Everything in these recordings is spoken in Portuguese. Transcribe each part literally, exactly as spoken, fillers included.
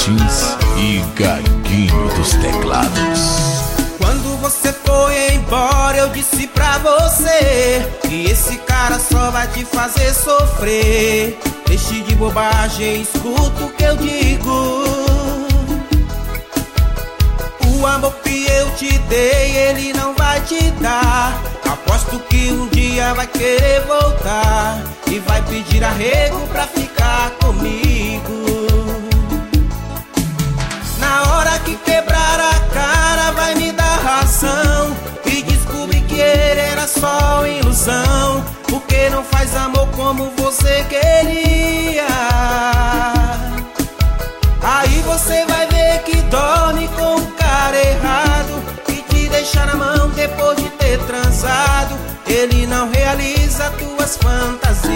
Martins e Gaguinho dos Teclados. Quando você foi embora eu disse pra você que esse cara só vai te fazer sofrer. Deixe de bobagem, escuta o que eu digo. O amor que eu te dei ele não vai te dar. Aposto que um dia vai querer voltar e vai pedir arrego pra ficar comigo. Na hora que quebrar a cara vai me dar razão e descobrir que ele era só ilusão, porque não faz amor como você queria. Aí você vai ver que dorme com o cara errado e te deixa na mão depois de ter transado. Ele não realiza tuas fantasias.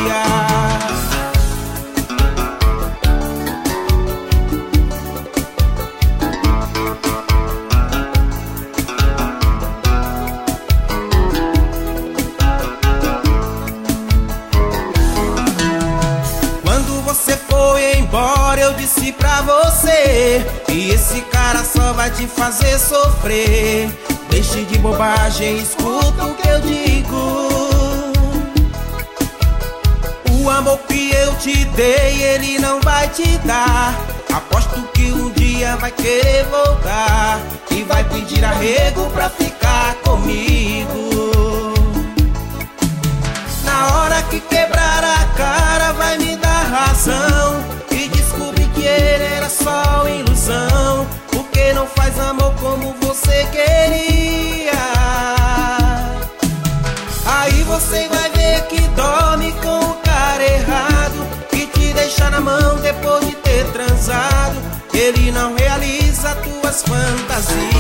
Você foi embora, eu disse pra você que esse cara só vai te fazer sofrer. Deixe de bobagem, escuta o que eu digo. O amor que eu te dei, ele não vai te dar. Aposto que um dia vai querer voltar e vai pedir arrego pra ficar comigo. Na hora que quebrar a cara vai me dar razão e descobrir que ele era só ilusão, porque não faz amor como você queria. Aí você vai ver que dorme com o cara errado e te deixa na mão depois de ter transado. Ele não realiza tuas fantasias.